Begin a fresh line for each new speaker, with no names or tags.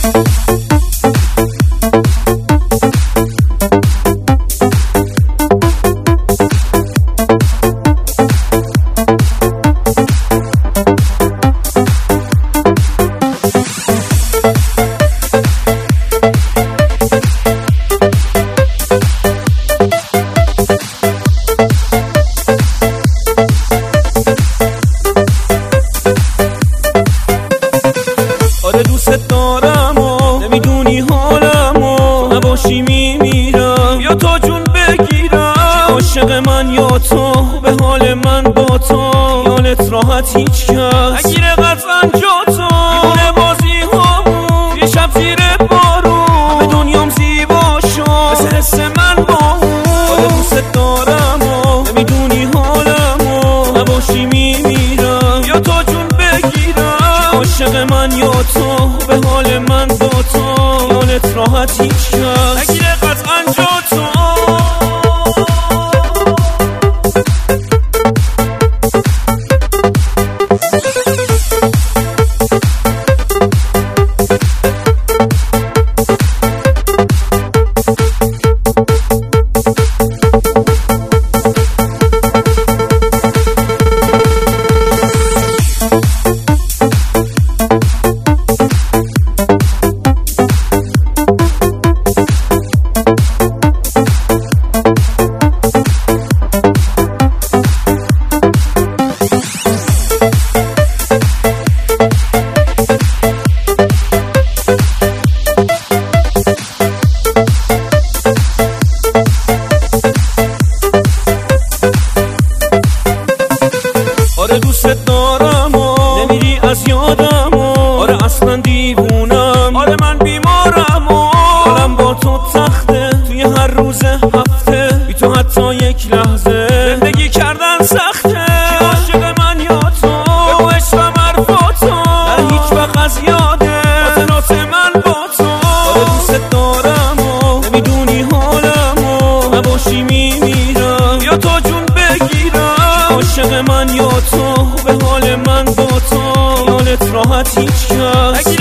دوست دارم و نمیدونی حالم و نباشی میمیرم یا تا جون بگیرم. عاشق من یا تو به حال من با تو خیالت راحت هیچ کس نگیره قطعا جا تو میمونه بازی هامون یه شب زیر بارون همه دنیام زیبا شد مثل حس من با اون. دوست دارم و نمیدونی حالم و نباشی میمیرم یا تا جون بگیرم. عاشق من یا تو به حال من با تو خیالت راحت هیچ کس نگیره قطعا جا تو. آره دوست دارم و نمیری از یادم و آره اصلا دیوونم. آره من بیمارم و حالم با تو تخته توی هر روز هفته بی تو حتی یک لحظه زندگی کردن سخته. کی عاشق من یا تو بگو عشقم حرفاتو در هیچ وقت از یاده خاطرات من با تو. آره دوست دارم و نمیدونی حالم و نباشی میمیرم یا تا جون بگیرم. عاشق من یا تو به حال من با تو خیالت راحت هیچ کس